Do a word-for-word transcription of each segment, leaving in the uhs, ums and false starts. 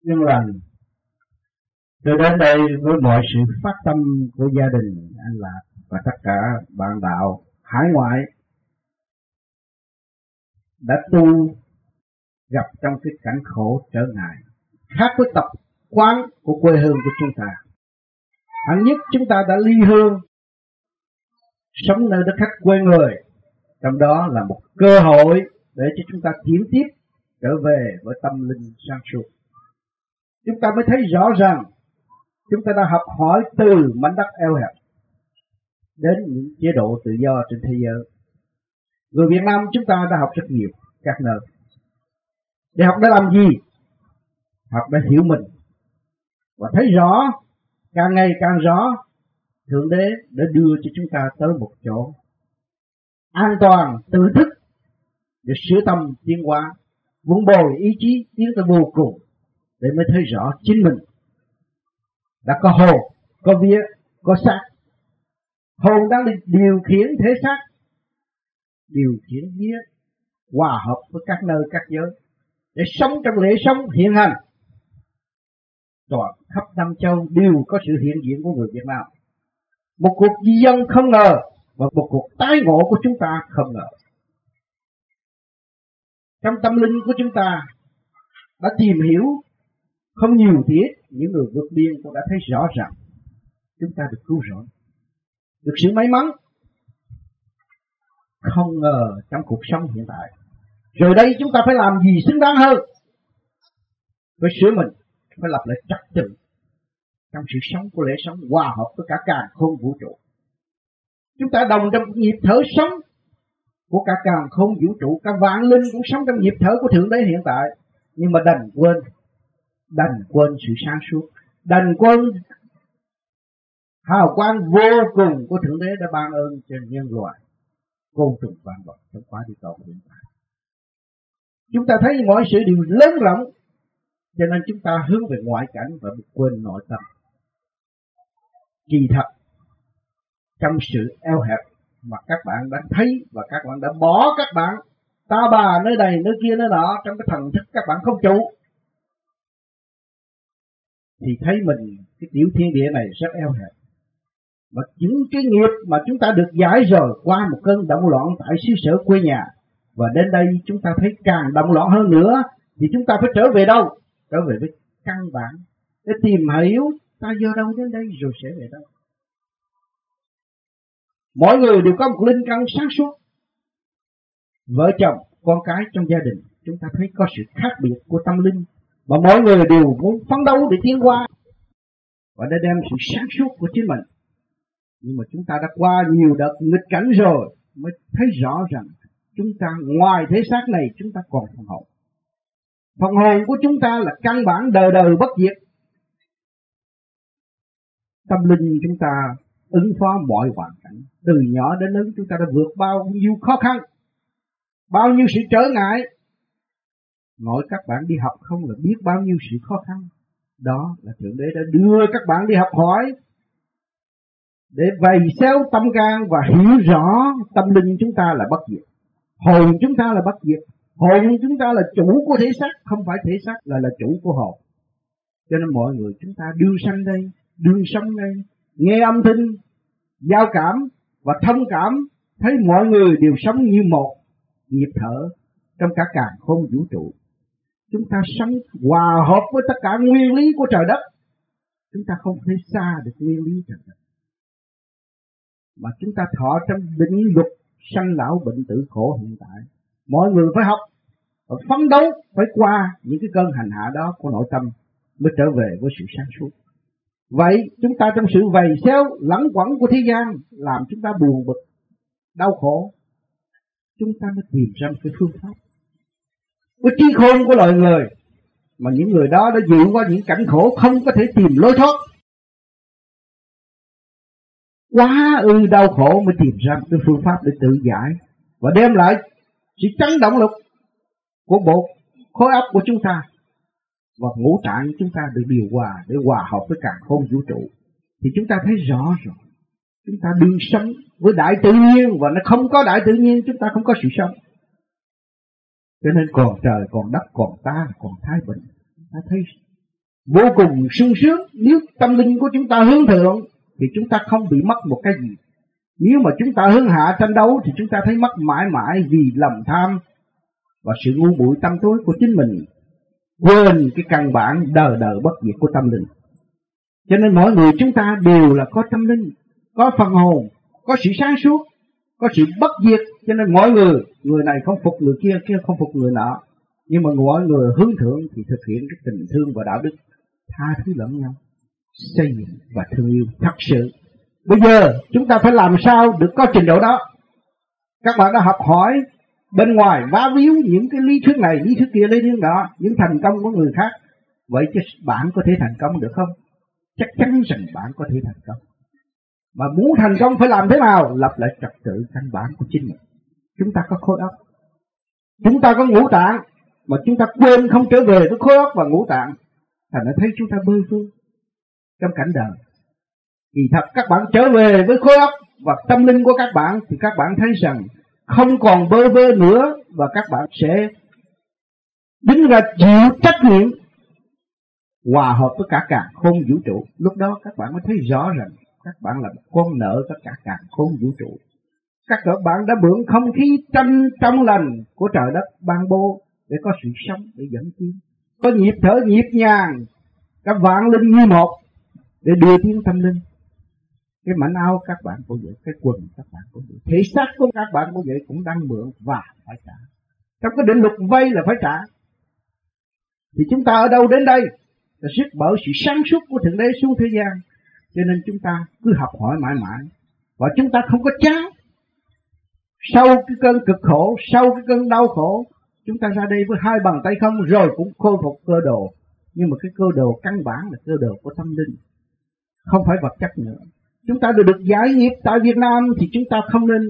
nhân lành. Tôi đến đây với mọi sự phát tâm của gia đình anh Lạc và tất cả bạn đạo hải ngoại đã tu gặp trong cái cảnh khổ trở ngại, khác với tập quán của quê hương của chúng ta. Hẳn nhất chúng ta đã ly hương, sống nơi đất khách quê người, trong đó là một cơ hội để cho chúng ta tiến tiếp trở về với tâm linh sáng suốt. Chúng ta mới thấy rõ rằng chúng ta đã học hỏi từ mảnh đất eo hẹp đến những chế độ tự do trên thế giới. Người Việt Nam chúng ta đã học rất nhiều các nơi. Để học để làm gì? Học để hiểu mình và thấy rõ, càng ngày càng rõ Thượng Đế đã đưa cho chúng ta tới một chỗ an toàn, tự thức để sửa tâm tiến hóa, vun bồi ý chí tiến tới vô cùng, để mới thấy rõ chính mình đã có hồn, có vía, có xác. Hồn đang điều khiển thể xác, điều khiển vía, hòa hợp với các nơi các giới để sống trong lễ sống hiện hành. Toàn khắp năm châu đều có sự hiện diện của người Việt Nam. Một cuộc di dân không ngờ và một cuộc tái ngộ của chúng ta không ngờ. Trong tâm linh của chúng ta đã tìm hiểu không nhiều thì ít, những người vượt biên cũng đã thấy rõ rằng chúng ta được cứu rỗi, được sự may mắn không ngờ trong cuộc sống hiện tại. Rồi đây chúng ta phải làm gì xứng đáng hơn? Phải sửa mình, phải lập lại trật tự trong sự sống của lễ sống, hòa hợp với cả càn khôn vũ trụ. Chúng ta đồng trong nhịp thở sống của cả càn khôn vũ trụ, cả vạn linh cũng sống trong nhịp thở của Thượng Đế hiện tại, nhưng mà đành quên, đành quên sự sáng suốt, đành quên hào quang vô cùng của Thượng Đế đã ban ơn cho nhân loại, côn trùng vạn vật trong quả địa cầu hiện tại. Chúng ta thấy mọi sự đều lớn rộng, cho nên chúng ta hướng về ngoại cảnh và quên nội tâm. Kỳ thật, trong sự eo hẹp mà các bạn đã thấy và các bạn đã bỏ các bạn ta bà nơi này nơi kia nơi nọ, trong cái thần thức các bạn không trụ, thì thấy mình cái tiểu thiên địa này rất eo hẹp. Mà những cái nghiệp mà chúng ta được giải rồi qua một cơn động loạn tại xứ sở quê nhà, và đến đây chúng ta thấy càng động loạn hơn nữa, thì chúng ta phải trở về đâu? Trở về với căn bản để tìm hiểu ta do đâu đến đây rồi sẽ về đâu. Mỗi người đều có một linh căn sáng suốt. Vợ chồng, con cái trong gia đình, chúng ta thấy có sự khác biệt của tâm linh, mà mỗi người đều muốn phấn đấu để tiến qua và để đem sự sáng suốt của chính mình. Nhưng mà chúng ta đã qua nhiều đợt nghịch cảnh rồi mới thấy rõ rằng chúng ta ngoài thế xác này chúng ta còn phần hồn. Phần hồn của chúng ta là căn bản đời đời bất diệt. Tâm linh chúng ta ứng phó mọi hoàn cảnh, từ nhỏ đến lớn chúng ta đã vượt bao nhiêu khó khăn, bao nhiêu sự trở ngại. Nói các bạn đi học không là biết bao nhiêu sự khó khăn. Đó là Thượng Đế đã đưa các bạn đi học hỏi để vầy xéo tâm can và hiểu rõ tâm linh chúng ta là bất diệt, hồn chúng ta là bất diệt. Hồn chúng ta là chủ của thể xác, không phải thể xác là là chủ của hồn. Cho nên mọi người chúng ta đương sanh đây, đương sống đây, nghe âm thanh, giao cảm và thông cảm, thấy mọi người đều sống như một nhịp thở trong cả càn khôn vũ trụ. Chúng ta sống hòa hợp với tất cả nguyên lý của trời đất. Chúng ta không thể xa được nguyên lý trời đất, mà chúng ta thọ trong định luật sanh lão bệnh tử khổ hiện tại. Mọi người phải học và phấn đấu, phải qua những cái cơn hành hạ đó của nội tâm mới trở về với sự sáng suốt. Vậy chúng ta trong sự vầy xéo lẳng quẩn của thế gian làm chúng ta buồn bực, đau khổ, chúng ta mới tìm ra một cái phương pháp với trí khôn của loài người, mà những người đó đã vượt qua những cảnh khổ không có thể tìm lối thoát, quá ư đau khổ mới tìm ra một cái phương pháp để tự giải và đem lại sự chấn động lực của bộ khối óc của chúng ta, và ngũ tạng chúng ta được điều hòa để hòa hợp với càn khôn vũ trụ. Thì chúng ta thấy rõ rồi, chúng ta đương sống với đại tự nhiên, và nó không có đại tự nhiên chúng ta không có sự sống. Cho nên còn trời, còn đất, còn ta, còn thái bình. Ta thấy vô cùng sung sướng. Nếu tâm linh của chúng ta hướng thượng thì chúng ta không bị mất một cái gì. Nếu mà chúng ta hướng hạ tranh đấu thì chúng ta thấy mất mãi mãi vì lòng tham và sự ngu muội tâm tối của chính mình, quên cái căn bản đời đời bất diệt của tâm linh. Cho nên mỗi người chúng ta đều là có tâm linh, có phần hồn, có sự sáng suốt, có sự bất diệt. Cho nên mỗi người, người này không phục người kia, kia không phục người nọ, nhưng mà mỗi người hướng thượng thì thực hiện cái tình thương và đạo đức, tha thứ lẫn nhau, xây dựng và thương yêu thật sự. Bây giờ chúng ta phải làm sao được có trình độ đó. Các bạn đã học hỏi bên ngoài vá víu những cái lý thuyết này, lý thuyết kia, lý thuyết đó, những thành công của người khác. Vậy chứ bạn có thể thành công được không? Chắc chắn rằng bạn có thể thành công. Mà muốn thành công phải làm thế nào? Lập lại trật tự căn bản của chính mình. Chúng ta có khối óc, chúng ta có ngũ tạng, mà chúng ta quên không trở về với khối óc và ngũ tạng, thành nó thấy chúng ta bơ vơ trong cảnh đời. Thì thật các bạn trở về với khối óc và tâm linh của các bạn thì các bạn thấy rằng không còn bơ vơ nữa, và các bạn sẽ đứng ra chịu trách nhiệm hòa hợp với cả càn khôn vũ trụ. Lúc đó các bạn mới thấy rõ rằng các bạn là một con nợ tất cả càn khôn vũ trụ. Các bạn đã mượn không khí trong trong lành của trời đất ban bố để có sự sống, để dẫn tiến, có nhịp thở nhịp nhàng, các vạn linh như một để đưa tiến tâm linh. Cái mảnh áo các bạn cũng vậy, cái quần các bạn cũng vậy, thể xác của các bạn cũng vậy, cũng đang mượn và phải trả. Trong cái định luật vay là phải trả. Thì chúng ta ở đâu đến đây là sức bởi sự sáng suốt của Thượng Đế xuống thế gian. Cho nên chúng ta cứ học hỏi mãi mãi, và chúng ta không có chán. Sau cái cơn cực khổ, sau cái cơn đau khổ, chúng ta ra đây với hai bàn tay không rồi cũng khôi phục cơ đồ. Nhưng mà cái cơ đồ căn bản là cơ đồ của tâm linh, không phải vật chất nữa. Chúng ta được được giải nghiệp tại Việt Nam thì chúng ta không nên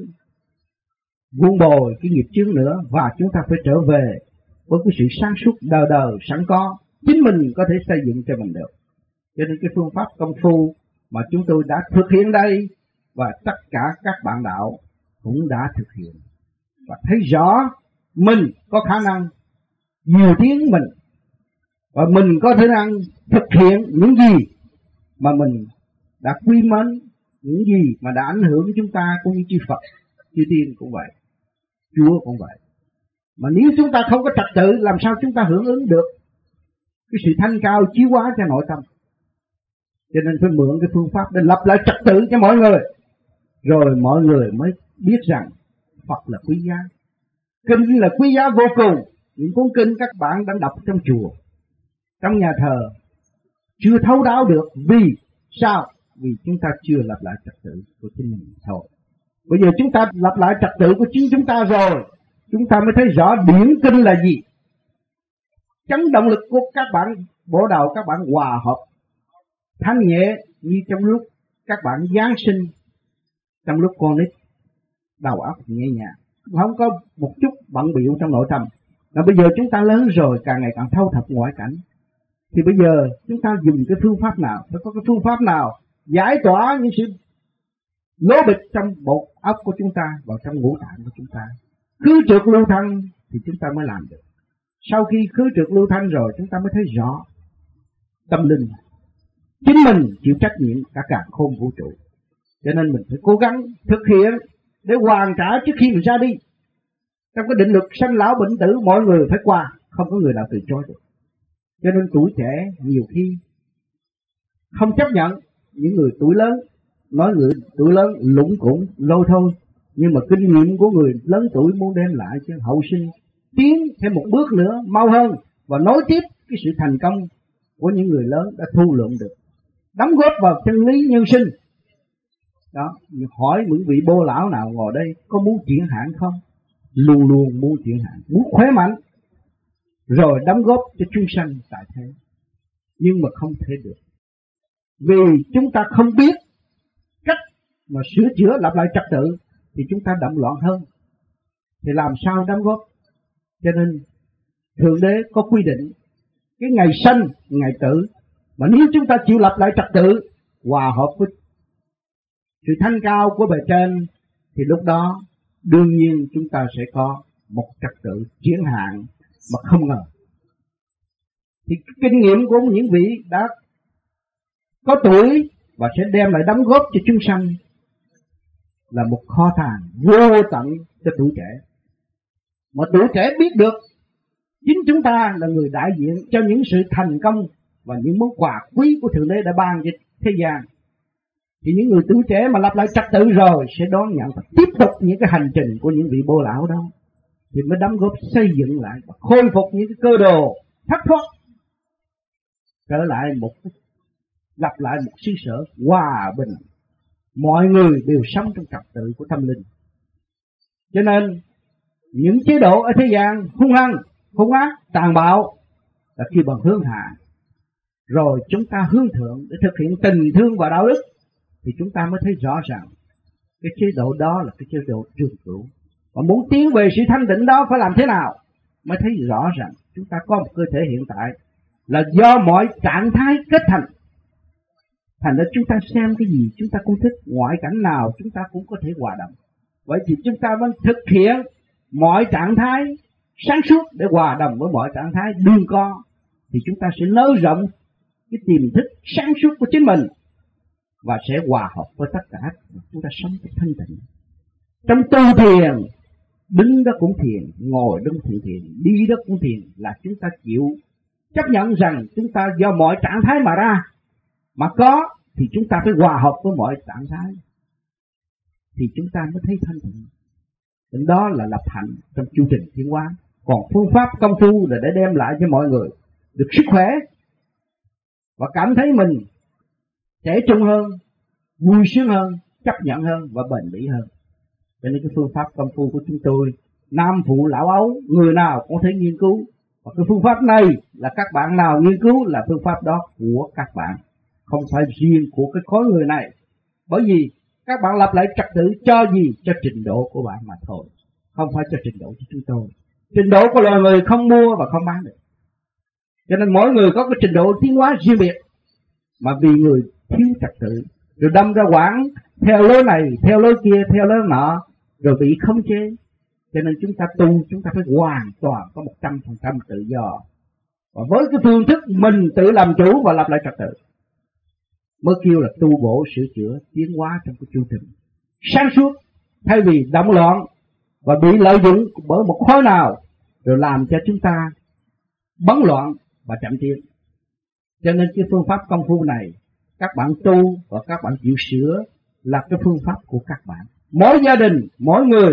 vun bồi cái nghiệp chướng nữa, và chúng ta phải trở về với cái sự sáng suốt đời đời sẵn có, chính mình có thể xây dựng cho mình được. Cho nên cái phương pháp công phu mà chúng tôi đã thực hiện đây, và tất cả các bạn đạo cũng đã thực hiện, và thấy rõ mình có khả năng nhiều tiếng mình, và mình có khả năng thực hiện những gì mà mình đã quy mến, những gì mà đã ảnh hưởng chúng ta, cũng như chư Phật, chư Tiên cũng vậy, Chúa cũng vậy. Mà nếu chúng ta không có trật tự, làm sao chúng ta hưởng ứng được cái sự thanh cao chiếu hóa cho nội tâm? Cho nên phải mượn cái phương pháp để lập lại trật tự cho mọi người, rồi mọi người mới biết rằng Phật là quý giá, kinh là quý giá vô cùng. Những cuốn kinh các bạn đang đọc trong chùa, trong nhà thờ chưa thấu đáo được. Vì sao? Vì chúng ta chưa lập lại trật tự của chính mình thôi. Bây giờ chúng ta lập lại trật tự của chính chúng ta rồi, chúng ta mới thấy rõ điển kinh là gì. Chấn động lực của các bạn, bộ đầu các bạn hòa hợp thanh nhẹ như trong lúc các bạn Giáng sinh, trong lúc con nít đầu óc nhẹ nhàng, không có một chút bận bịu trong nội tâm. Và bây giờ chúng ta lớn rồi, càng ngày càng thâu thập ngoại cảnh, thì bây giờ chúng ta dùng cái phương pháp nào? Phải có cái phương pháp nào giải tỏa những sự lố bịch trong bộ óc của chúng ta vào trong ngũ tạng của chúng ta. Khứ trượt lưu thanh thì chúng ta mới làm được. Sau khi khứ trượt lưu thanh rồi, chúng ta mới thấy rõ tâm linh, chính mình chịu trách nhiệm cả càn khôn vũ trụ. Cho nên mình phải cố gắng thực hiện để hoàn trả trước khi mình ra đi. Trong cái định luật sanh lão bệnh tử, mọi người phải qua, không có người nào từ chối được. Cho nên tuổi trẻ nhiều khi không chấp nhận những người tuổi lớn, nói người tuổi lớn lũng củng lôi thôi. Nhưng mà kinh nghiệm của người lớn tuổi muốn đem lại cho hậu sinh tiến thêm một bước nữa mau hơn, và nối tiếp cái sự thành công của những người lớn đã thu lượm được, đóng góp vào chân lý nhân sinh. Đó, hỏi những vị bô lão nào ngồi đây có muốn triển hạn không? Luôn luôn muốn triển hạn, muốn khỏe mạnh, rồi đóng góp cho chúng sanh tại thế. Nhưng mà không thể được, vì chúng ta không biết cách mà sửa chữa lập lại trật tự, thì chúng ta động loạn hơn, thì làm sao đóng góp? Cho nên Thượng Đế có quy định cái ngày sanh, ngày tử, mà nếu chúng ta chịu lập lại trật tự, hòa hợp với sự thanh cao của bề trên, thì lúc đó đương nhiên chúng ta sẽ có một trật tự chiến hạn mà không ngờ. Thì kinh nghiệm của những vị đã có tuổi và sẽ đem lại đóng góp cho chúng sanh là một kho tàng vô tận cho tuổi trẻ. Mà tuổi trẻ biết được chính chúng ta là người đại diện cho những sự thành công và những món quà quý của Thượng Đế đã ban cho thế gian. Thì những người tuổi trẻ mà lập lại trật tự rồi sẽ đón nhận và tiếp tục những cái hành trình của những vị bô lão đó, thì mới đóng góp xây dựng lại và khôi phục những cái cơ đồ thất thoát, trở lại một lập lại một xứ sở hòa bình, mọi người đều sống trong trật tự của tâm linh. Cho nên những chế độ ở thế gian hung hăng, hung ác, tàn bạo là khi bằng hướng hạ, rồi chúng ta hướng thượng để thực hiện tình thương và đạo đức, thì chúng ta mới thấy rõ ràng cái chế độ đó là cái chế độ trường cửu. Và muốn tiến về sự thanh tịnh đó phải làm thế nào, mới thấy rõ ràng chúng ta có một cơ thể hiện tại là do mọi trạng thái kết thành. Thành ra chúng ta xem cái gì chúng ta cũng thích, ngoại cảnh nào chúng ta cũng có thể hòa đồng. Vậy thì chúng ta vẫn thực hiện mọi trạng thái sáng suốt để hòa đồng với mọi trạng thái đương co, thì chúng ta sẽ nới rộng cái tiềm thức sáng suốt của chính mình và sẽ hòa hợp với tất cả. Chúng ta sống trong thanh tịnh. Trong tu thiền, đứng đó cũng thiền, ngồi đó cũng thiền, thiền, đi đó cũng thiền, là chúng ta chịu chấp nhận rằng chúng ta do mọi trạng thái mà ra, mà có thì chúng ta phải hòa hợp với mọi trạng thái, thì chúng ta mới thấy thanh tịnh. Đến đó là lập hạnh trong chu trình tiến hóa. Còn phương pháp công phu là để đem lại cho mọi người được sức khỏe và cảm thấy mình trẻ trung hơn, vui sướng hơn, chấp nhận hơn và bền bỉ hơn. Cho nên cái phương pháp công phu của chúng tôi, nam phụ lão ấu, người nào cũng thể nghiên cứu. Và cái phương pháp này là các bạn nào nghiên cứu là phương pháp đó của các bạn, không phải riêng của cái khối người này. Bởi vì các bạn lập lại trật tự cho gì? Cho trình độ của bạn mà thôi, không phải cho trình độ của chúng tôi. Trình độ của loài người không mua và không bán được. Cho nên mỗi người có cái trình độ tiến hóa riêng biệt, mà vì người thiếu trật tự rồi đâm ra quảng theo lối này, theo lối kia, theo lối nọ, rồi bị khống chế. Cho nên chúng ta tu, chúng ta phải hoàn toàn có một trăm phần trăm tự do. Và với cái phương thức mình tự làm chủ và lập lại trật tự, mới kêu là tu bổ sửa chữa tiến hóa trong cái chu trình sáng suốt, thay vì động loạn và bị lợi dụng bởi một khối nào rồi làm cho chúng ta bấn loạn và chậm tiến. Cho nên cái phương pháp công phu này các bạn tu và các bạn chịu sửa là cái phương pháp của các bạn. Mỗi gia đình, mỗi người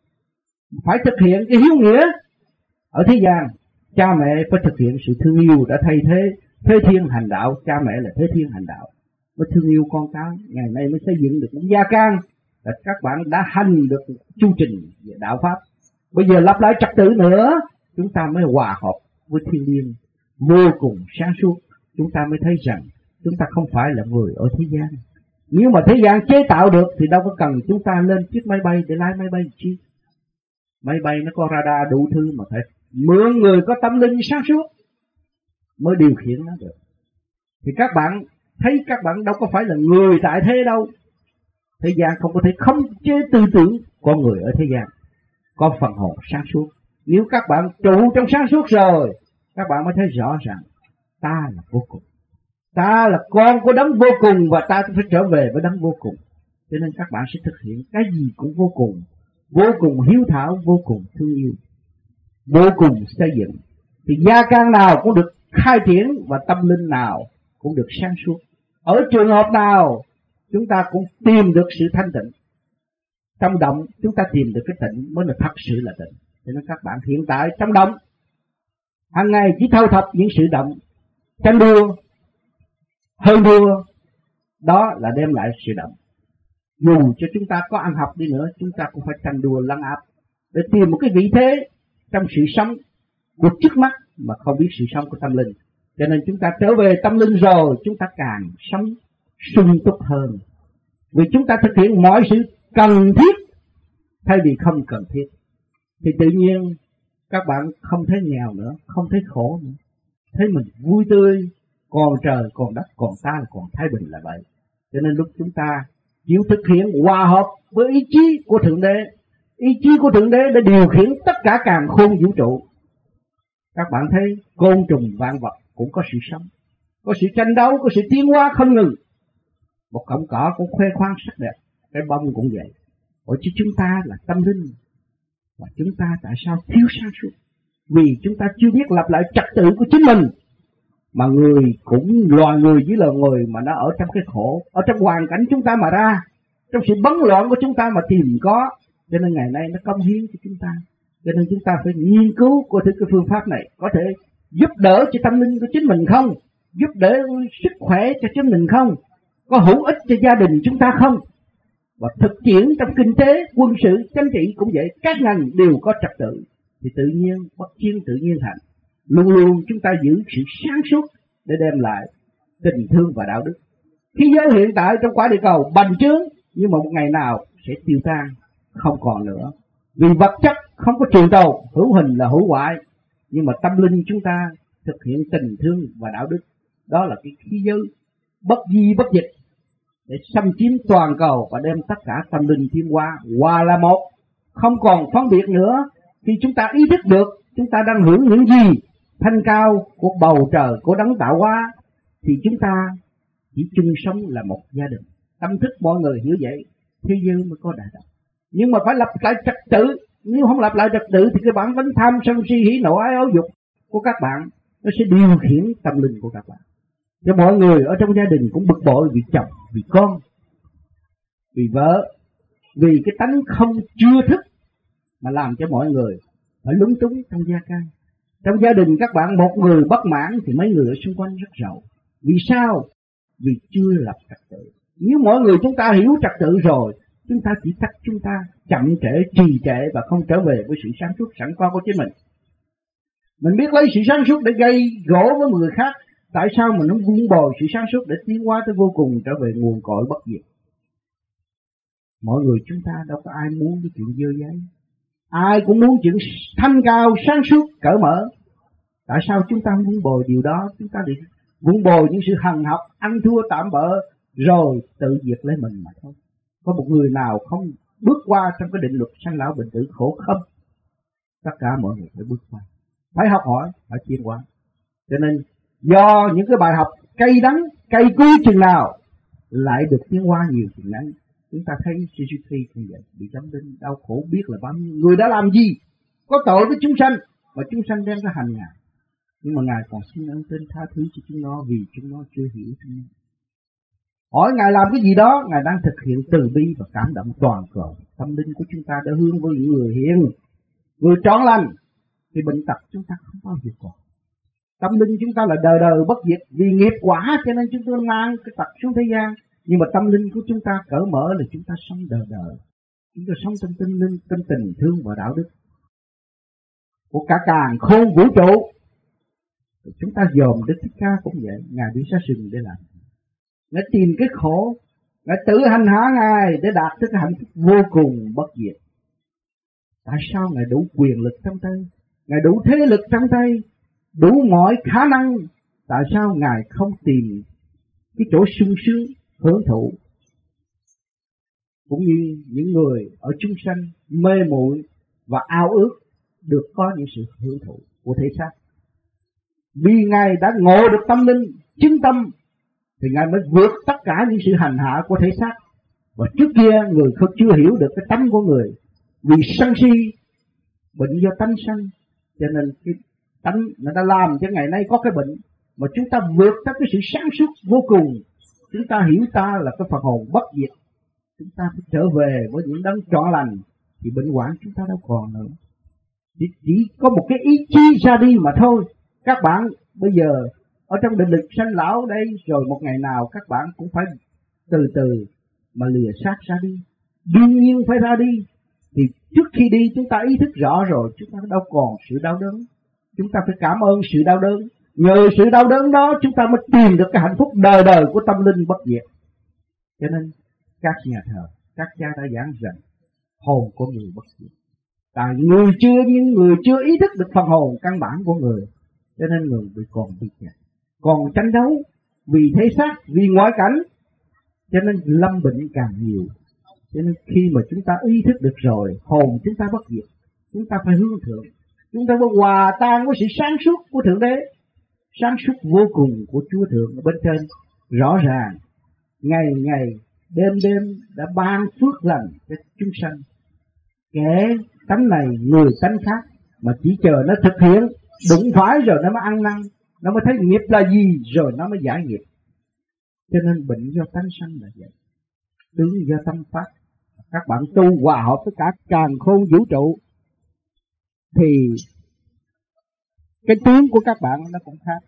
phải thực hiện cái hiếu nghĩa. Ở thế gian, cha mẹ phải thực hiện sự thương yêu đã thay thế thế thiên hành đạo. Cha mẹ là thế thiên hành đạo, mới thương yêu con cái. Ngày nay mới xây dựng được một gia can, là các bạn đã hành được chu trình về đạo pháp. Bây giờ lặp lại trật tự nữa, chúng ta mới hòa hợp với thiên liêng vô cùng sáng suốt. Chúng ta mới thấy rằng chúng ta không phải là người ở thế gian. Nếu mà thế gian chế tạo được thì đâu có cần chúng ta lên chiếc máy bay để lái máy bay chi. Máy bay nó có radar đủ thứ, mà phải mượn người có tâm linh sáng suốt mới điều khiển nó được. Thì các bạn thấy các bạn đâu có phải là người tại thế đâu. Thế gian không có thể khống chế tư tưởng con người ở thế gian, có phần hồn sáng suốt. Nếu các bạn trụ trong sáng suốt rồi, các bạn mới thấy rõ ràng ta là vô cùng, ta là con của đấng vô cùng, và ta phải trở về với đấng vô cùng. Cho nên các bạn sẽ thực hiện cái gì cũng vô cùng, vô cùng hiếu thảo, vô cùng thương yêu, vô cùng xây dựng. Thì gia can nào cũng được khai triển, và tâm linh nào cũng được sáng suốt. Ở trường hợp nào chúng ta cũng tìm được sự thanh tịnh. Trong động chúng ta tìm được cái tịnh mới là thật sự là tịnh. Cho nên các bạn hiện tại trong động hàng ngày chỉ thâu thập những sự động, tranh đua, hơn đua, đó là đem lại sự động. Dù cho chúng ta có ăn học đi nữa, chúng ta cũng phải tranh đua lấn áp để tìm một cái vị thế trong sự sống của trước mắt mà không biết sự sống của tâm linh. Cho nên chúng ta trở về tâm linh rồi, chúng ta càng sống sung túc hơn, vì chúng ta thực hiện mọi sự cần thiết thay vì không cần thiết. Thì tự nhiên các bạn không thấy nghèo nữa, không thấy khổ nữa, thấy mình vui tươi, còn trời, còn đất, còn ta là còn thái bình là vậy. Cho nên lúc chúng ta chịu thực hiện hòa hợp với ý chí của Thượng Đế, ý chí của Thượng Đế để điều khiển tất cả càn khôn vũ trụ, các bạn thấy côn trùng vạn vật cũng có sự sống, có sự tranh đấu, có sự tiến hóa không ngừng. Một cọng cỏ cũng khoe khoang sắc đẹp, cái bông cũng vậy. Ở chứ chúng ta là tâm linh, và chúng ta tại sao thiếu sáng suốt? Vì chúng ta chưa biết lập lại trật tự của chính mình. Mà người cũng loài người với loài người mà nó ở trong cái khổ, ở trong hoàn cảnh chúng ta mà ra, trong sự bấn loạn của chúng ta mà tìm có. Cho nên ngày nay nó cống hiến cho chúng ta. Cho nên chúng ta phải nghiên cứu coi thử cái phương pháp này có thể giúp đỡ cho tâm linh của chính mình không, giúp đỡ sức khỏe cho chính mình không, có hữu ích cho gia đình chúng ta không. Và thực tiễn trong kinh tế, quân sự, chính trị cũng vậy, các ngành đều có trật tự, thì tự nhiên bất chiến tự nhiên thành. Luôn luôn chúng ta giữ sự sáng suốt để đem lại tình thương và đạo đức. Thế giới hiện tại trong quả địa cầu bành trướng, nhưng mà một ngày nào sẽ tiêu tan, không còn nữa. Vì vật chất không có trường tồn, hữu hình là hữu hoại. Nhưng mà tâm linh chúng ta thực hiện tình thương và đạo đức, đó là cái khí giới bất di bất dịch để xâm chiếm toàn cầu và đem tất cả tâm linh tiến hóa hòa là một, không còn phân biệt nữa. Khi chúng ta ý thức được chúng ta đang hưởng những gì thanh cao của bầu trời, của đấng tạo hóa, thì chúng ta chỉ chung sống là một gia đình. Tâm thức mọi người hiểu vậy, thế giới mới có đại đạo. Nhưng mà phải lập lại trật tự. Nếu không lập lại trật tự thì cái bản tính tham sân si hỉ nộ ái ố dục của các bạn nó sẽ điều khiển tâm linh của các bạn. Cho mọi người ở trong gia đình cũng bực bội vì chồng, vì con, vì vợ, vì cái tánh không chưa thức mà làm cho mọi người phải lúng túng trong gia can. Trong gia đình các bạn một người bất mãn thì mấy người ở xung quanh rất rầu. Vì sao? Vì chưa lập trật tự. Nếu mọi người chúng ta hiểu trật tự rồi, chúng ta chỉ trách chúng ta chậm trễ, trì trệ và không trở về với sự sáng suốt sẵn có của chính mình. Mình biết lấy sự sáng suốt để gây gỗ với người khác, tại sao mình không vun bồi sự sáng suốt để tiến hóa tới vô cùng, trở về nguồn cội bất diệt? Mọi người chúng ta đâu có ai muốn cái chuyện dơ giấy, ai cũng muốn chuyện thanh cao, sáng suốt, cởi mở. Tại sao chúng ta không vun bồi điều đó? Chúng ta đi vun bồi những sự hằn học, ăn thua tạm bợ, rồi tự diệt lấy mình mà thôi. Có một người nào không bước qua trong cái định luật sanh lão bệnh tử khổ không? Tất cả mọi người phải bước qua, phải học hỏi, phải tiến hóa. Cho nên do những cái bài học cay đắng, cay cú chừng nào lại được tiến hóa nhiều chừngนั้น. Chúng ta thấy Suzuki cũng vậy, bị chấm đinh, đau khổ biết là bao nhiêu. Người đã làm gì? Có tội với chúng sanh, mà chúng sanh đem ra hành Ngài. Nhưng mà Ngài còn xin ơn trên tha thứ cho chúng nó vì chúng nó chưa hiểu chúng nó. Hỏi Ngài làm cái gì đó, Ngài đang thực hiện từ bi và cảm động toàn cầu. Tâm linh của chúng ta đã hướng với những người hiền, người trọn lành, thì bệnh tật chúng ta không bao giờ còn. Tâm linh chúng ta là đời đời bất diệt, vì nghiệp quả cho nên chúng ta mang cái tật xuống thế gian. Nhưng mà tâm linh của chúng ta cởi mở là chúng ta sống đời đời. Chúng ta sống trong tinh linh, trong tình thương và đạo đức của cả càn khôn vũ trụ. Chúng ta dòm Đức Thích Ca cũng vậy, Ngài đi ra rừng để làm. Ngài tìm cái khổ, Ngài tự hành hạ Ngài để đạt tới cái hạnh phúc vô cùng bất diệt. Tại sao Ngài đủ quyền lực trong tay, Ngài đủ thế lực trong tay, đủ mọi khả năng? Tại sao Ngài không tìm cái chỗ sung sướng, hưởng thụ? Cũng như những người ở chúng sanh mê muội và ao ước được có những sự hưởng thụ của thể xác. Vì Ngài đã ngộ được tâm linh, chứng tâm, thì Ngài mới vượt tất cả những sự hành hạ của thể xác. Và trước kia người không chưa hiểu được cái tánh của người, vì sân si, bệnh do tánh sân, cho nên cái tánh nó đã làm cho ngày nay có cái bệnh. Mà chúng ta vượt tới cái sự sáng suốt vô cùng, chúng ta hiểu ta là cái phần hồn bất diệt, chúng ta phải trở về với những đấng trọn lành, thì bệnh hoạn chúng ta đâu còn nữa. Chỉ, chỉ có một cái ý chí ra đi mà thôi. Các bạn bây giờ ở trong định lực sanh lão đây, rồi một ngày nào các bạn cũng phải từ từ mà lìa xác ra đi. Đương nhiên phải ra đi. Thì trước khi đi chúng ta ý thức rõ rồi, chúng ta đâu còn sự đau đớn. Chúng ta phải cảm ơn sự đau đớn. Nhờ sự đau đớn đó chúng ta mới tìm được cái hạnh phúc đời đời của tâm linh bất diệt. Cho nên các nhà thờ, các cha đã giảng rằng hồn của người bất diệt. Tại người chưa, những người chưa ý thức được phần hồn căn bản của người, cho nên người bị còn bị kẹt, còn tranh đấu vì thể xác, vì ngoại cảnh, cho nên lâm bệnh càng nhiều. Cho nên khi mà chúng ta ý thức được rồi, hồn chúng ta bất diệt, chúng ta phải hướng thượng, chúng ta phải hòa tan với sự sáng suốt của Thượng Đế. sáng suốt vô cùng của Chúa Thượng ở bên trên rõ ràng, ngày ngày đêm đêm đã ban phước lành cho chúng sanh. Kẻ tánh này người tánh khác, mà chỉ chờ nó thực hiện đụng phải rồi nó mới ăn năn, nó mới thấy nghiệp là gì rồi nó mới giải nghiệp. Cho nên bệnh do tánh sanh là vậy, tướng do tâm phát. Các bạn tu hòa hợp với cả càn khôn vũ trụ thì cái tướng của các bạn nó cũng khác.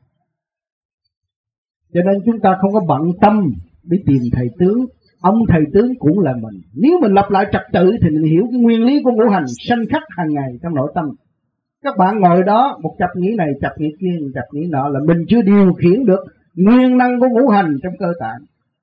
Cho nên chúng ta không có bận tâm đi tìm thầy tướng. Ông thầy tướng cũng là mình. Nếu mình lập lại trật tự thì mình hiểu cái nguyên lý của ngũ hành sanh khắc hàng ngày trong nội tâm. Các bạn ngồi đó một chập nghĩ này, chập nghĩ kia, một chập nghĩ nọ là mình chưa điều khiển được nguyên năng của ngũ hành trong cơ tạng.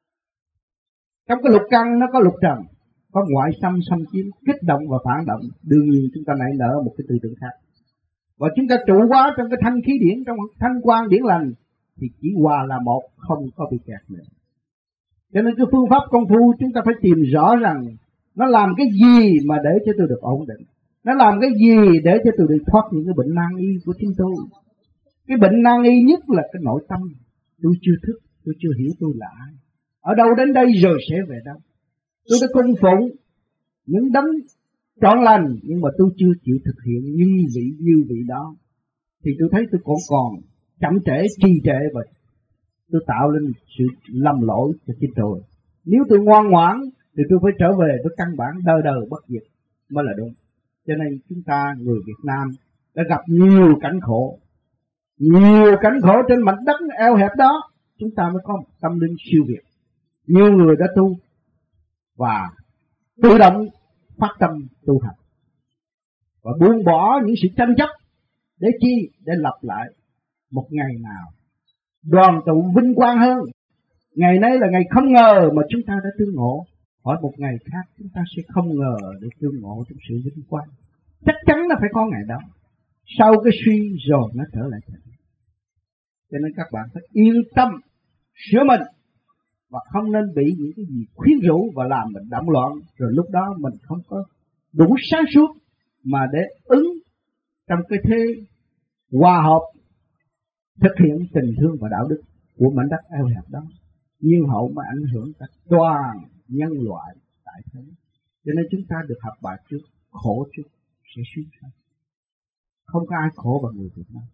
Trong cái lục căn nó có lục trần, có ngoại xâm xâm chiếm, kích động và phản động. Đương nhiên chúng ta nảy nở một cái tư tưởng khác. Và chúng ta trụ hóa trong cái thanh khí điển, trong thanh quan điển lành thì chỉ hòa là một, không có bị kẹt nữa. Cho nên cái phương pháp công phu chúng ta phải tìm rõ rằng nó làm cái gì mà để cho tôi được ổn định, nó làm cái gì để cho tôi được thoát những cái bệnh nan y của chính tôi. Cái bệnh nan y nhất là cái nội tâm. Tôi chưa thức, tôi chưa hiểu tôi là ai, ở đâu đến đây rồi sẽ về đâu. Tôi đã cung phụng những đấng trọn lành, nhưng mà tôi chưa chịu thực hiện như vị như vị đó, thì tôi thấy tôi còn còn chậm trễ, trì trệ, và tôi tạo lên sự lầm lỗi cho chính tôi. Nếu tôi ngoan ngoãn thì tôi phải trở về với căn bản đời đời bất diệt mới là đúng. Cho nên chúng ta người Việt Nam đã gặp nhiều cảnh khổ, nhiều cảnh khổ trên mảnh đất eo hẹp đó, chúng ta mới có một tâm linh siêu việt. Nhiều người đã tu và tự động phát tâm tu hành và buông bỏ những sự tranh chấp. Để chi? Để lập lại một ngày nào đoàn tụ vinh quang hơn. Ngày nay là ngày không ngờ mà chúng ta đã tương ngộ. Hỏi một ngày khác chúng ta sẽ không ngờ để tương ngộ trong sự vinh quang. Chắc chắn là phải có ngày đó. Sau cái suy rồi nó trở lại thật. Cho nên các bạn phải yên tâm sửa mình, và không nên bị những cái gì khuyến rũ và làm mình động loạn. Rồi lúc đó mình không có đủ sáng suốt mà để ứng trong cái thế hòa hợp thực hiện tình thương và đạo đức của mảnh đất eo hẹp đó. Nhiên hậu mà ảnh hưởng cả toàn nhân loại tại thế. Cho nên chúng ta được học bài trước, khổ trước sẽ sướng sau. Không có ai khổ bằng người Việt Nam.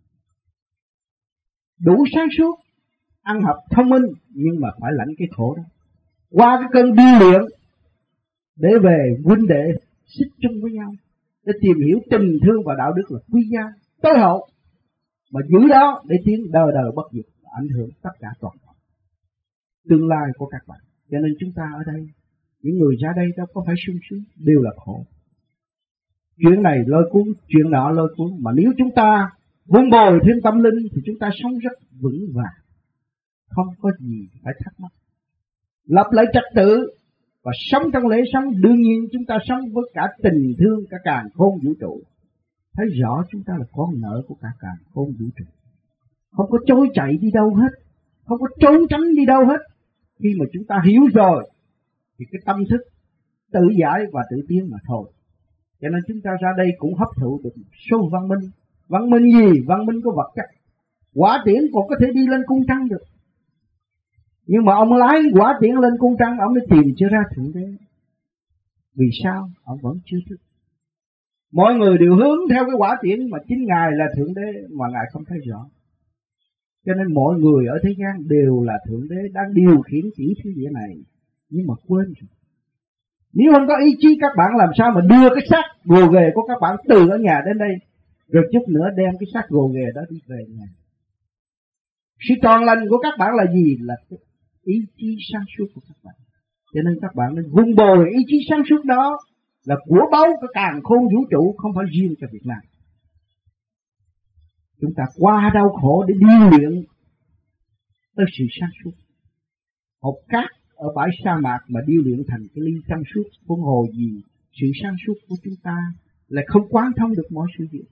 Đủ sáng suốt, ăn học thông minh, nhưng mà phải lãnh cái khổ đó. Qua cái cơn điêu luyện để về huynh đệ xích chung với nhau, để tìm hiểu tình thương và đạo đức là quý giá tối hậu, mà giữ đó để tiến đời đời bất diệt, ảnh hưởng tất cả toàn bộ tương lai của các bạn. Cho nên chúng ta ở đây, những người ra đây đâu có phải sung sướng, đều là khổ. Chuyện này lôi cuốn, chuyện nọ lôi cuốn, mà nếu chúng ta vun bồi thêm tâm linh thì chúng ta sống rất vững vàng, không có gì phải thắc mắc. Lập lại trật tự và sống trong lễ sống, đương nhiên chúng ta sống với cả tình thương, cả càn khôn vũ trụ. Thấy rõ chúng ta là con nợ của cả càn khôn vũ trụ, không có trốn chạy đi đâu hết, không có trốn tránh đi đâu hết. Khi mà chúng ta hiểu rồi thì cái tâm thức tự giải và tự tiến mà thôi. Cho nên chúng ta ra đây cũng hấp thụ được số văn minh. Văn minh gì? Văn minh của vật chất. Quả tiễn còn có thể đi lên cung trăng được, nhưng mà ông lái quả tiễn lên cung trăng, ông mới tìm chưa ra Thượng Đế. Vì sao? Ông vẫn chưa thức. Mọi người đều hướng theo cái quả tiễn, mà chính Ngài là Thượng Đế mà Ngài không thấy rõ. Cho nên mọi người ở thế gian đều là Thượng Đế đang điều khiển chỉ thế địa này, nhưng mà quên rồi. Nếu không có ý chí các bạn làm sao mà đưa cái xác gồ ghề của các bạn từ ở nhà đến đây, rồi chút nữa đem cái xác gồ ghề đó đi về nhà. Sự tròn lành của các bạn là gì? Là cái ý chí sáng suốt của các bạn. Cho nên các bạn nên vun bồi ý chí sáng suốt đó, là của báu của càn khôn vũ trụ, không phải riêng cho Việt Nam. Chúng ta qua đau khổ để điêu luyện tới sự sáng suốt. Hột cát ở bãi sa mạc mà điêu luyện thành cái ly trong suốt, huống hồ gì sự sáng suốt của chúng ta là không quán thông được mọi sự việc.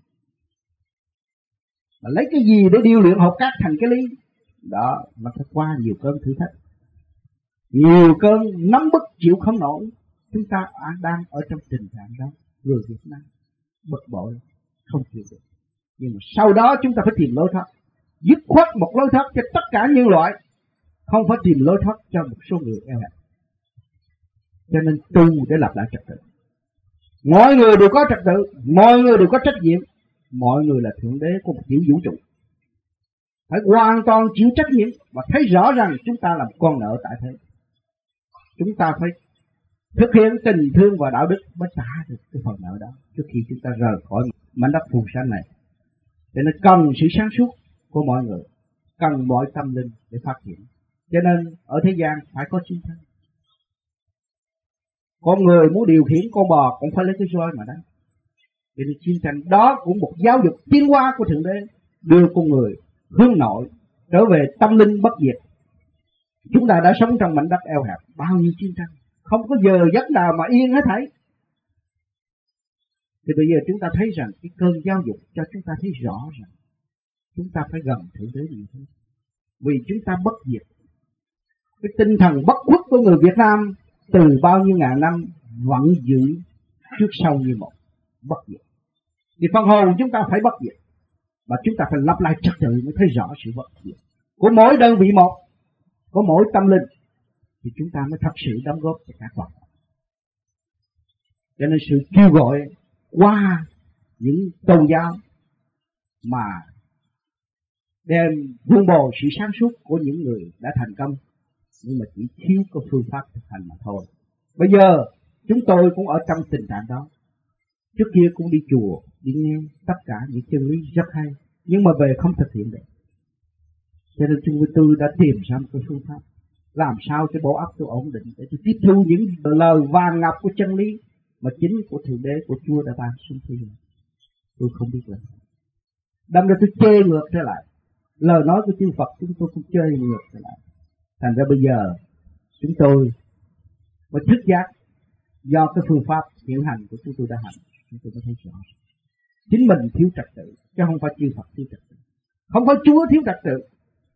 Mà lấy cái gì để điêu luyện hột cát thành cái ly đó? Mà phải qua nhiều cơn thử thách, nhiều cơn nắm bức chịu không nổi. Chúng ta đang ở trong tình trạng đó. Người Việt Nam bực bội không chịu được, nhưng mà sau đó chúng ta phải tìm lối thoát. dứt khoát một lối thoát cho tất cả nhân loại, không phải tìm lối thoát cho một số người eo hẹp. Cho nên tu để lập lại trật tự. Mọi người đều có trật tự, mọi người đều có trách nhiệm. Mọi người là thượng đế của một tiểu vũ trụ, phải hoàn toàn chịu trách nhiệm và thấy rõ rằng chúng ta là một con nợ tại thế. Chúng ta phải thực hiện tình thương và đạo đức mới trả được cái phần nợ đó trước khi chúng ta rời khỏi mảnh đất phù sa này. Cho nên cần sự sáng suốt của mọi người, cần mọi tâm linh để phát triển. Cho nên ở thế gian phải có chiến tranh. Con người muốn điều khiển con bò cũng phải lấy cái roi mà đánh. Cho nên chiến tranh đó cũng một giáo dục tiến hóa của Thượng Đế, đưa con người hướng nội trở về tâm linh bất diệt. Chúng ta đã sống trong mảnh đất eo hẹp bao nhiêu chiến tranh, không có giờ giấc nào mà yên hết thảy. Thì bây giờ chúng ta thấy rằng cái cơn giáo dục cho chúng ta thấy rõ rằng chúng ta phải gần Thượng Đế nhiều hơn, vì chúng ta bất diệt. Cái tinh thần bất khuất của người Việt Nam từ bao nhiêu ngàn năm vẫn giữ trước sau như một, bất diệt. Thì phần hồn chúng ta phải bất diệt, và chúng ta phải lập lại trật tự mới thấy rõ sự bất diệt của mỗi đơn vị một, của mỗi tâm linh, thì chúng ta mới thật sự đóng góp cho cả toàn. Cho nên sự kêu gọi qua những tôn giáo mà đem vun bồi sự sáng suốt của những người đã thành công, nhưng mà chỉ thiếu có phương pháp thực hành mà thôi. Bây giờ chúng tôi cũng ở trong tình trạng đó. Trước kia cũng đi chùa, đi nghe tất cả những chân lý rất hay, nhưng mà về không thực hiện được. Cho nên chúng tôi đã tìm ra một cái phương pháp làm sao cho bộ óc tôi ổn định để tôi tiếp thu những lời vàng ngọc của chân lý mà chính của Thượng Đế, của Chúa đã ban xuống thế gian. Tôi không biết làm. Đâm ra tôi chê ngược trở lại lời nói của chư Phật, chúng tôi cũng chơi ngược trở lại. Thành ra bây giờ chúng tôi mới thức giác do cái phương pháp hiện hành của chúng tôi đã hành, chúng tôi mới thấy rõ chính mình thiếu trật tự, chứ không phải chư Phật thiếu trật tự, không phải Chúa thiếu trật tự.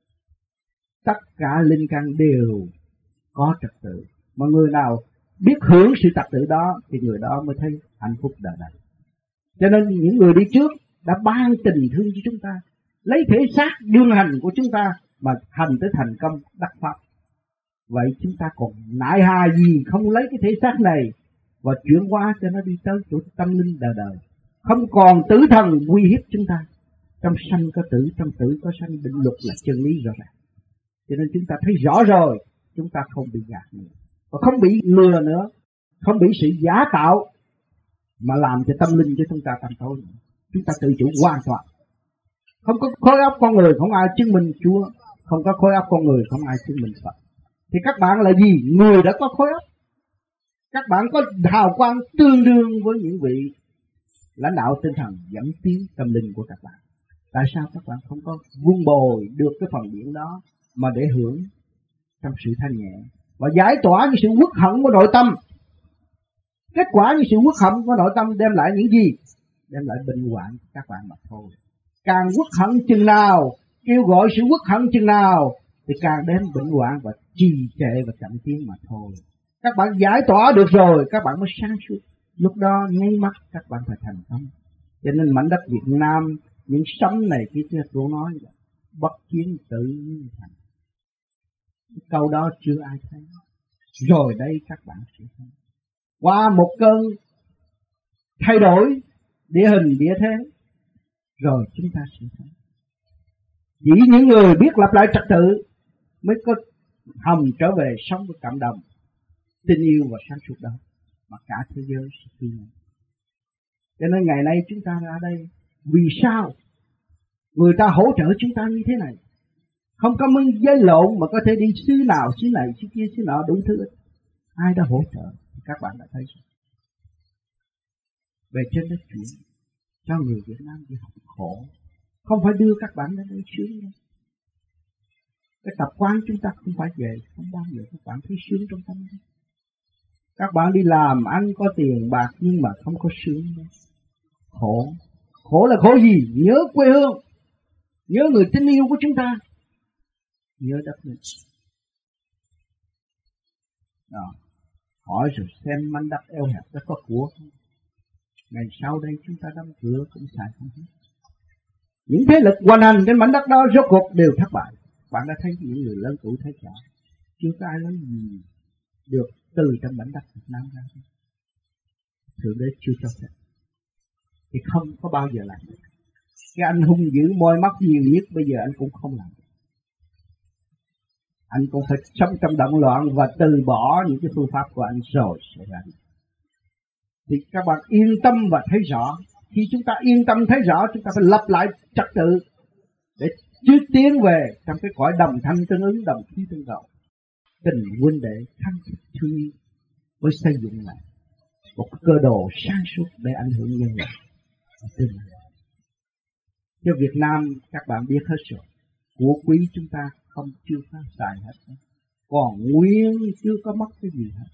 Tất cả linh căn đều có trật tự, mà người nào biết hưởng sự trật tự đó thì người đó mới thấy hạnh phúc đời đời. Cho nên những người đi trước đã ban tình thương cho chúng ta, lấy thể xác đương hành của chúng ta mà hành tới thành công đắc pháp. Vậy chúng ta còn nại hà gì không lấy cái thể xác này và chuyển hóa cho nó đi tới chỗ tâm linh đời đời, không còn tử thần uy hiếp chúng ta. Trong sanh có tử, trong tử có sanh, định luật là chân lý rõ ràng. Cho nên chúng ta thấy rõ rồi, chúng ta không bị gạt nữa, và không bị lừa nữa, không bị sự giả tạo mà làm cho tâm linh cho chúng ta tăm tối nữa. Chúng ta tự chủ hoàn toàn. Không có khối óc con người không ai chứng minh Chúa, không có khối óc con người không ai chứng minh Phật. Thì các bạn là gì? Người đã có khối óc. Các bạn có hào quang tương đương với những vị lãnh đạo tinh thần dẫn tiến tâm linh của các bạn. Tại sao các bạn không có vun bồi được cái phần điển đó mà để hưởng trong sự thanh nhẹ và giải tỏa những sự uất hận của nội tâm? Kết quả những sự uất hận của nội tâm đem lại những gì? Đem lại bệnh hoạn các bạn mà thôi. Càng uất hận chừng nào, kêu gọi sự uất hận chừng nào thì càng đem bệnh hoạn và trì trệ và chậm tiến mà thôi. Các bạn giải tỏa được rồi, các bạn mới sáng suốt. Lúc đó nháy mắt các bạn phải thành công. Cho nên mảnh đất Việt Nam, những sống này kia kia tôi nói là bất chiến tự nhiên thành. Cái câu đó chưa ai thấy. Rồi đây các bạn sẽ thấy. Qua một cơn thay đổi địa hình địa thế, rồi chúng ta sẽ thấy. Chỉ những người biết lập lại trật tự mới có hồng trở về sống với cộng đồng, tình yêu và sáng suốt đó, mà cả thế giới sẽ tin. Cho nên ngày nay chúng ta ra đây, vì sao người ta hỗ trợ chúng ta như thế này? Không có minh giấy lộn mà có thể đi xứ nào, xứ này, xứ kia, xứ nọ, đủ thứ. Ai đã hỗ trợ? Các bạn đã thấy rồi. Về trên đất chuyển cho người Việt Nam đi học khổ, không phải đưa các bạn đến đây sướng đâu. Cái tập quán chúng ta không phải về, không bao giờ các bạn thấy sướng trong tâm đâu. Các bạn đi làm ăn có tiền bạc nhưng mà không có sướng đâu. Khổ. Khổ là khổ gì? Nhớ quê hương, nhớ người thân yêu của chúng ta, nhớ đất nước. Đó. Hỏi rồi xem mảnh đất eo hẹp đó có của không? Ngày sau đây chúng ta đóng cửa cũng xài không hết. Những thế lực hoành hành trên mảnh đất đó rốt cuộc đều thất bại. Bạn đã thấy những người lớn tuổi thấy rõ, chưa có ai nói gì được từ trong mảnh đất Việt Nam ra. Thượng Đế chưa cho phép thì không có bao giờ làm được. Cái anh hung dữ môi mắt nhiều nhất bây giờ anh cũng không làm được. Anh cũng phải sống trong động loạn và từ bỏ những cái phương pháp của anh rồi sẽ ra. Thì các bạn yên tâm và thấy rõ. Khi chúng ta yên tâm thấy rõ, chúng ta phải lập lại trật tự để trước tiến về trong cái cõi đồng thanh tương ứng, đồng khí tương cầu. Tình huynh đệ thân thiết thương yêu mới xây dựng lại một cơ đồ sáng suốt để ảnh hưởng nhân loại ở tương lai. Cho Việt Nam các bạn biết hết rồi, của quý chúng ta không chưa có xài hết, còn nguyên chưa có mất cái gì hết.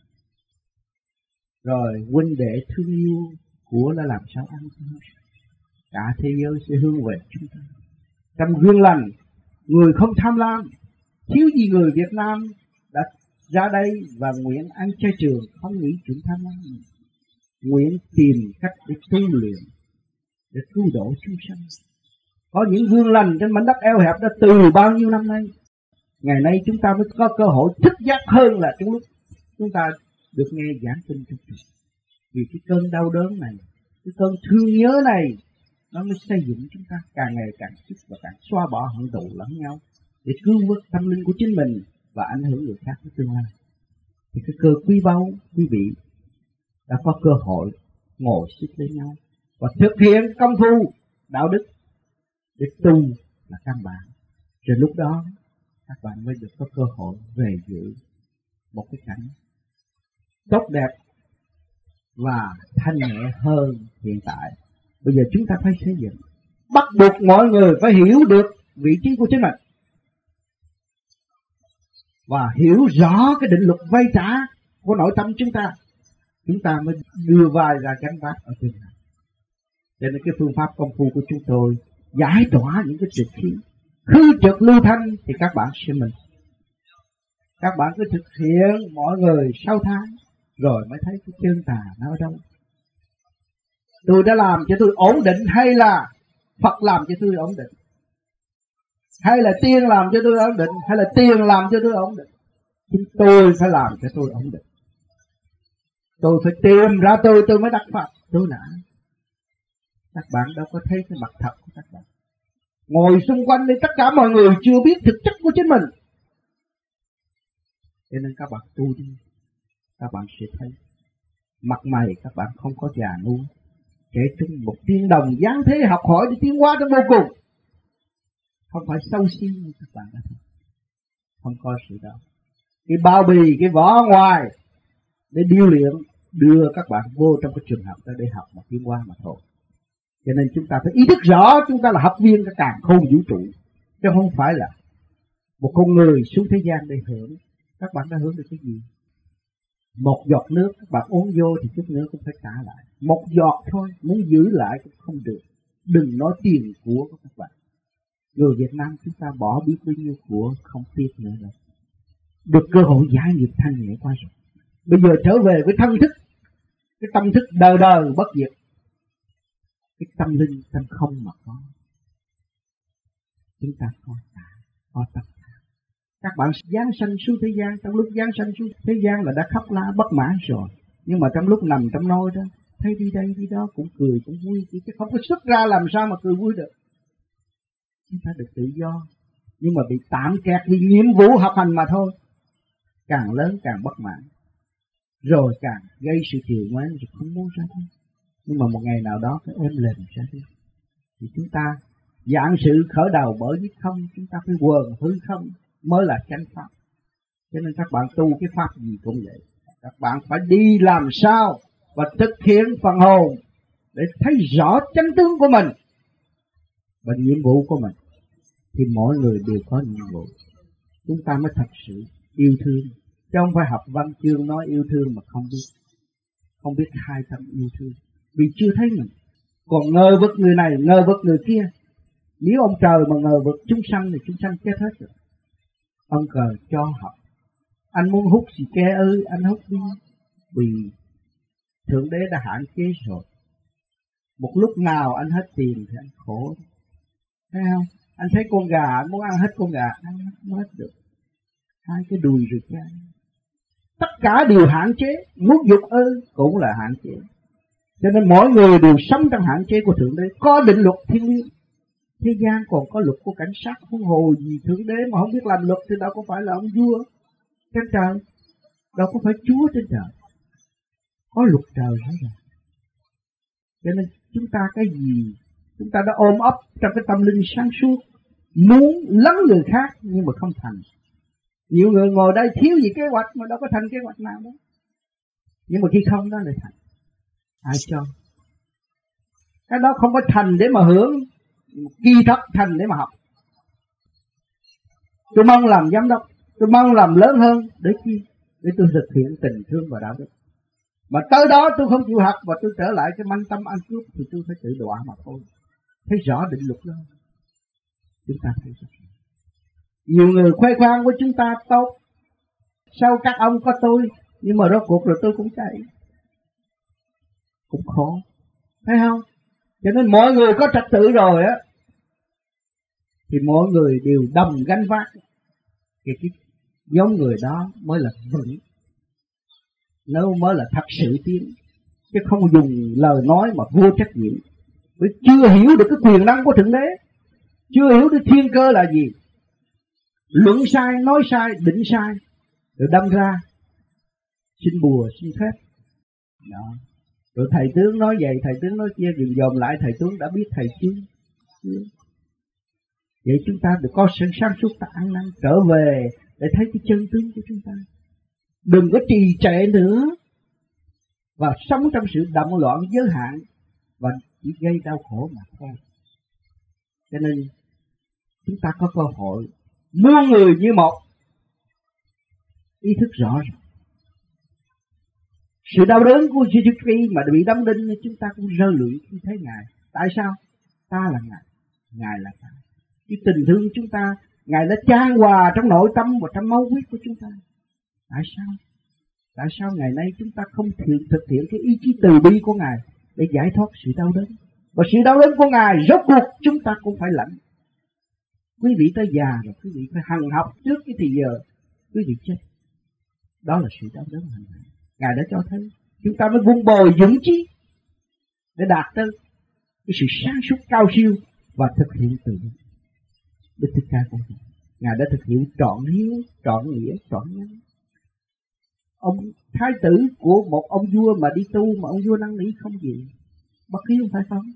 Rồi huynh đệ thương yêu của là làm sao ăn hết. Cả thế giới sẽ hướng về chúng ta. Trong gương lành, người không tham lam, thiếu gì người Việt Nam đã ra đây và nguyện ăn chay trường, không nghĩ chuyện tham lam, nguyện tìm cách để tu luyện, để cứu độ chúng sanh. Có những gương lành trên mảnh đất eo hẹp đó từ bao nhiêu năm nay. Ngày nay chúng ta mới có cơ hội thức giác hơn là trong lúc chúng ta được nghe giảng kinh trong trường. Vì cái cơn đau đớn này, cái cơn thương nhớ này, nó mới xây dựng chúng ta càng ngày càng sức và càng xóa bỏ hận thù lẫn nhau để cứu vớt tâm linh của chính mình và ảnh hưởng người khác trong tương lai. Thì cái cơ quý báu, quý vị đã có cơ hội ngồi xích với nhau và thực hiện công phu đạo đức để tu là căn bản. Rồi lúc đó các bạn mới được có cơ hội về dự một cái cảnh tốt đẹp và thanh nhẹ hơn hiện tại. Bây giờ chúng ta phải xây dựng, bắt buộc mọi người phải hiểu được vị trí của chính mình và hiểu rõ cái định luật vay trả của nội tâm chúng ta. Chúng ta mới đưa vai ra gánh vác ở trên này. Cho nên cái phương pháp công phu của chúng tôi giải tỏa những cái trực khí, khứ trực lưu thanh thì các bạn sẽ mình. Các bạn cứ thực hiện mọi người sáu tháng rồi mới thấy cái chân tà nó ở đâu. Tôi đã làm cho tôi ổn định hay là Phật làm cho tôi ổn định? Hay là tiên làm cho tôi ổn định? Hay là tiền làm cho tôi ổn định? Chính tôi phải làm cho tôi ổn định. Tôi phải tìm ra tôi, tôi mới đắc Phật. Tôi đã. Các bạn đâu có thấy cái mặt thật của các bạn. Ngồi xung quanh đây tất cả mọi người chưa biết thực chất của chính mình. Cho nên các bạn tu đi, các bạn sẽ thấy mặt mày các bạn không có già nua, kể chung một tiên đồng dáng thế học hỏi để tiến hóa trong vô cùng. Không phải sâu xí như các bạn đã thấy. Không có sự đó. Cái bao bì, cái vỏ ngoài để điêu luyện đưa các bạn vô trong cái trường học đó để học mà tiến hóa mà thôi. Cho nên chúng ta phải ý thức rõ chúng ta là học viên của càn khôn vũ trụ, chứ không phải là một con người xuống thế gian để hưởng. Các bạn đã hưởng được cái gì? Một giọt nước các bạn uống vô thì chút nữa cũng phải trả lại. Một giọt thôi, muốn giữ lại cũng không được. Đừng nói tiền của các bạn. Người Việt Nam chúng ta bỏ biết bao nhiêu của không tiếc nữa rồi. Được cơ hội giải nghiệp thanh nhẹ qua rồi. Bây giờ trở về với thân thức, cái tâm thức đời đời bất diệt. Cái tâm linh, tâm không mà có. Chúng ta có cả, có tất cả. Các bạn giáng sanh xuống thế gian, trong lúc giáng sanh xuống thế gian là đã khóc la bất mãn rồi. Nhưng mà trong lúc nằm trong nôi đó, thấy đi đây đi đó cũng cười cũng vui, chứ không có xuất ra làm sao mà cười vui được. Chúng ta được tự do, nhưng mà bị tạm kẹt vì nhiệm vụ học hành mà thôi. Càng lớn càng bất mãn, rồi càng gây sự chiều mến rồi không muốn ra đi. Nhưng mà một ngày nào đó phải êm lềm ra đi. Thì chúng ta dạng sự khởi đầu bởi với không, chúng ta phải quần hư không mới là chánh pháp. Cho nên các bạn tu cái pháp gì cũng vậy, các bạn phải đi làm sao và thực hiện phần hồn để thấy rõ chánh tướng của mình và nhiệm vụ của mình. Thì mỗi người đều có nhiệm vụ. Chúng ta mới thật sự yêu thương, chứ không phải học văn chương nói yêu thương mà không biết, không biết khai tâm yêu thương, vì chưa thấy mình. Còn ngờ vực người này, ngờ vực người kia. Nếu ông trời mà ngờ vực chúng sanh thì chúng sanh chết hết rồi. Ông trời cho học. Anh muốn hút xì ke ơi, anh hút đi. Vì Thượng Đế đã hạn chế rồi. Một lúc nào anh hết tiền thì anh khổ. thấy không? Anh thấy con gà, anh muốn ăn hết con gà, ăn không hết được. Hai cái đùi rồi cha. Tất cả đều hạn chế, muốn dục ư cũng là hạn chế. Cho nên mỗi người đều sống trong hạn chế của Thượng Đế. Có định luật thiên liêng. Thế gian còn có luật của cảnh sát, huống hồ gì Thượng Đế mà không biết làm luật thì đâu có phải là ông vua trên trời, đâu có phải Chúa trên trời. Có luật trời hết rồi. Cho nên chúng ta cái gì chúng ta đã ôm ấp trong cái tâm linh sáng suốt, muốn lấn người khác nhưng mà không thành. Nhiều người ngồi đây thiếu gì kế hoạch mà đâu có thành kế hoạch nào đó. Nhưng mà khi không đó lại thành. Ai cho? Cái đó không có thành để mà hưởng, kỳ thật thành để mà học. Tôi mong làm giám đốc, tôi mong làm lớn hơn để chi? Để tôi thực hiện tình thương và đạo đức. Mà tới đó tôi không chịu học và tôi trở lại cái manh tâm ăn cướp thì tôi phải tự đọa mà thôi. Thấy rõ định luật đó. Chúng ta thấy rõ. Nhiều người khoe khoang với chúng ta tốt. Sau các ông có tôi, nhưng mà rốt cuộc rồi tôi cũng chạy. Cũng khó. Thấy không? Cho nên mọi người có trật tự rồi á, thì mọi người đều đồng gánh vác. Thì cái giống người đó mới là vững. Nếu mới là thật sự tiến. Chứ không dùng lời nói mà vô trách nhiệm. Vì chưa hiểu được cái quyền năng của Thượng Đế, chưa hiểu được thiên cơ là gì. Luận sai, nói sai, định sai, rồi đâm ra xin bùa, xin phép. Đó. Rồi thầy tướng nói vậy, thầy tướng nói kia, dùm dòm lại thầy tướng đã biết thầy chưa. Vậy chúng ta được có sự sáng suốt, ta ăn năn trở về để thấy cái chân tướng của chúng ta. Đừng có trì trệ nữa và sống trong sự động loạn giới hạn và chỉ gây đau khổ mà thôi. Cho nên chúng ta có cơ hội muôn người như một, ý thức rõ ràng. Sự đau đớn của Jesus Christ mà bị đóng đinh chúng ta cũng rơi lụy khi thấy Ngài. Tại sao? Ta là Ngài, Ngài là ta. Cái tình thương chúng ta, Ngài đã chan hòa trong nội tâm và trong máu huyết của chúng ta. Tại sao? Tại sao ngày nay chúng ta không thực hiện cái ý chí từ bi của Ngài để giải thoát sự đau đớn? Và sự đau đớn của Ngài rốt cuộc chúng ta cũng phải lãnh. Quý vị tới già rồi, quý vị phải hằng học trước cái thì giờ quý vị chết. Đó là sự đau đớn hàng ngày. Ngài đã cho thấy chúng ta mới vun bồi dũng chí để đạt tới cái sự sáng suốt cao siêu và thực hiện từ bi. Đức Thích Ca của Ngài, Ngài đã thực hiện trọn hiếu, trọn nghĩa, trọn nhân. Ông thái tử của một ông vua mà đi tu mà ông vua năn nỉ không gì, bất hiếu phải không?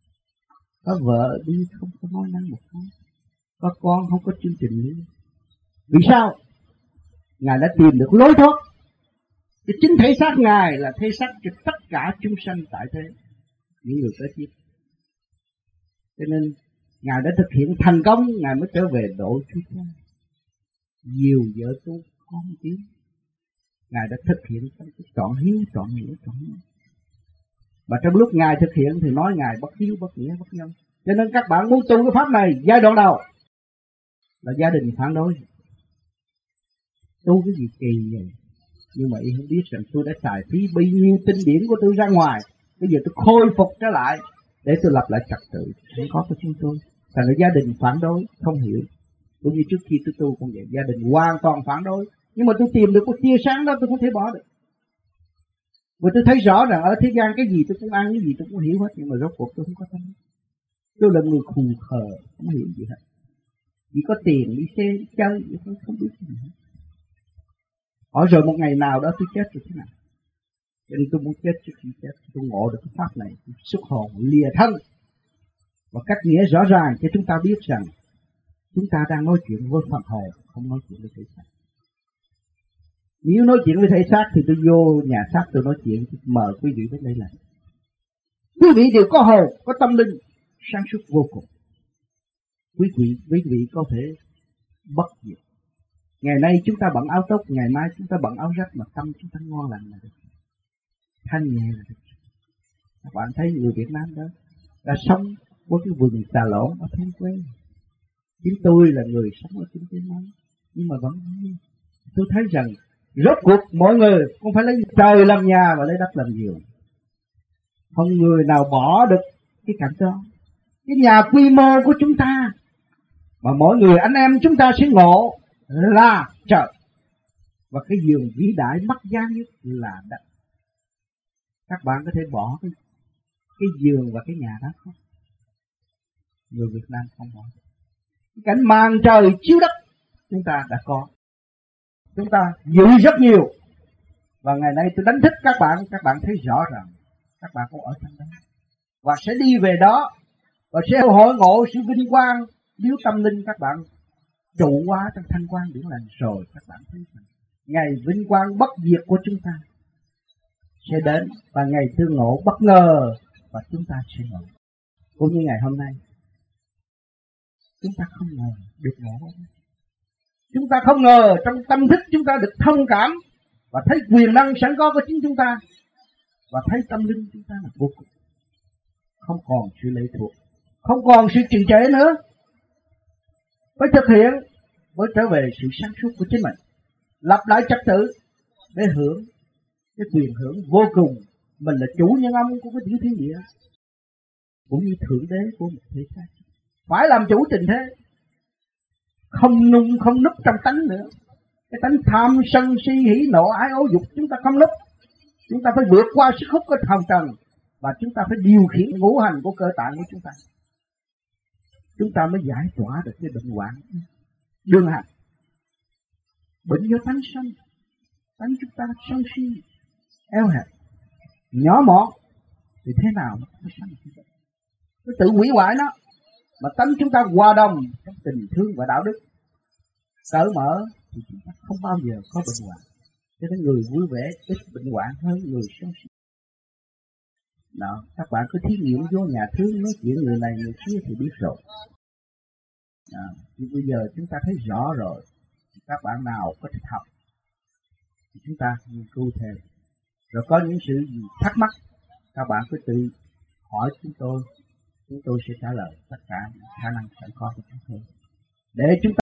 Có vợ đi không có nói năng một câu, có con không có chương trình nữa. Vì sao? Ngài đã tìm được lối thoát. Cái chính thể xác Ngài là thể xác cho tất cả chúng sanh tại thế, những người tới tiếp. Cho nên Ngài đã thực hiện thành công, Ngài mới trở về độ chúng ta. Nhiều vợ tu con tiếng, Ngài đã thực hiện trong cái trọn hiếu, trọn nghĩa, trọn nhân. Và trong lúc Ngài thực hiện thì nói Ngài bất hiếu, bất nghĩa, bất nhân. Cho nên các bạn muốn tu cái pháp này, giai đoạn đầu là gia đình phản đối. Tu cái gì kỳ vậy? Nhưng mà y không biết rằng tôi đã xài phí bao nhiêu tinh điển của tôi ra ngoài. Bây giờ tôi khôi phục trở lại để tôi lập lại trật tự không có của chúng tôi. Thành ra gia đình phản đối, không hiểu. Cũng như trước khi tôi tu cũng vậy, gia đình hoàn toàn phản đối. Nhưng mà tôi tìm được cái tia sáng đó, tôi không thể bỏ được. Và tôi thấy rõ rằng ở thế gian cái gì tôi cũng ăn, cái gì tôi cũng hiểu hết. Nhưng mà rốt cuộc tôi không có tâm. Tôi là người khù khờ, không hiểu gì hết. Chỉ có tiền đi xe, đi chơi, tôi không biết gì hết. Hỏi rồi một ngày nào đó tôi chết rồi thế nào? Cho nên tôi muốn chết trước khi chết. Tôi ngộ được cái pháp này, tôi xuất hồn lìa thân. Và cách nghĩa rõ ràng cho chúng ta biết rằng chúng ta đang nói chuyện với phần hồn, không nói chuyện với thể xác. Nếu nói chuyện với thể xác thì tôi vô nhà xác tôi nói chuyện, tôi mời quý vị đến đây là quý vị đều có hồn, có tâm linh sáng suốt vô cùng. Quý vị, quý vị có thể bất diệt. Ngày nay chúng ta bận áo tóc, ngày mai chúng ta bận áo rách mà tâm chúng ta ngon lành là được. Thanh nhẹ là được. Các bạn thấy người Việt Nam đó đã sống với cái vườn xà lỗn ở thôn quê. Chính tôi là người sống ở trên thế giới, nhưng mà vẫn tôi thấy rằng rốt cuộc mọi người không phải lấy trời làm nhà và lấy đất làm giường. Không người nào bỏ được cái cảnh đó. cái nhà quy mô của chúng ta, mà mỗi người anh em chúng ta sẽ ngộ là trời. Và cái giường vĩ đại mất giá nhất là đất. Các bạn có thể bỏ cái, cái giường và cái nhà đó không? Người Việt Nam không bỏ. Cái cảnh màn trời chiếu đất chúng ta đã có. Chúng ta giữ rất nhiều. Và ngày nay tôi đánh thức các bạn, các bạn thấy rõ rằng các bạn cũng ở trong đó. Và sẽ đi về đó, và sẽ hội ngộ sự vinh quang. Nếu tâm linh các bạn trụ hóa trong thanh quan điển lành rồi, các bạn thấy rằng ngày vinh quang bất diệt của chúng ta sẽ đến, và ngày tương ngộ bất ngờ và chúng ta sẽ ngộ. Cũng như ngày hôm nay, chúng ta không ngờ được ngộ. Chúng ta không ngờ trong tâm thức chúng ta được thông cảm và thấy quyền năng sẵn có của chính chúng ta, và thấy tâm linh chúng ta là vô cùng, không còn sự lệ thuộc, không còn sự trì trệ nữa. Phải thực hiện, mới trở về sự sáng suốt của chính mình, lập lại trật tự để hưởng cái quyền hưởng vô cùng. Mình là chủ nhân âm của cái tiểu thiên địa, cũng như thượng đế của một thế giới. Phải làm chủ tình thế, không nung không núp trong tánh nữa. Cái tánh tham sân si hỉ nộ ái ố dục chúng ta không núp. Chúng ta phải vượt qua sức hút của hồng trần, và chúng ta phải điều khiển ngũ hành của cơ tạng của chúng ta. Chúng ta mới giải tỏa được cái bệnh hoạn đương hành. Bệnh do tánh sân, tánh chúng ta sân si, eo hẹp, nhỏ mọn, thì thế nào nó có sân si? Nó tự hủy hoại nó. Mà tánh chúng ta hòa đồng trong tình thương và đạo đức, cởi mở, thì chúng ta không bao giờ có bệnh hoạn. Cho nên người vui vẻ ít bệnh hoạn hơn người sân si. Đó, các bạn cứ thí nghiệm vô nhà thương nói chuyện người này người kia thì biết rồi. Đó, nhưng bây giờ chúng ta thấy rõ rồi. Các bạn nào có thích học thì chúng ta nghiên cứu thêm. Rồi có những sự gì thắc mắc, các bạn cứ tự hỏi chúng tôi. Chúng tôi sẽ trả lời tất cả khả năng sẵn có của chúng tôi. Để chúng ta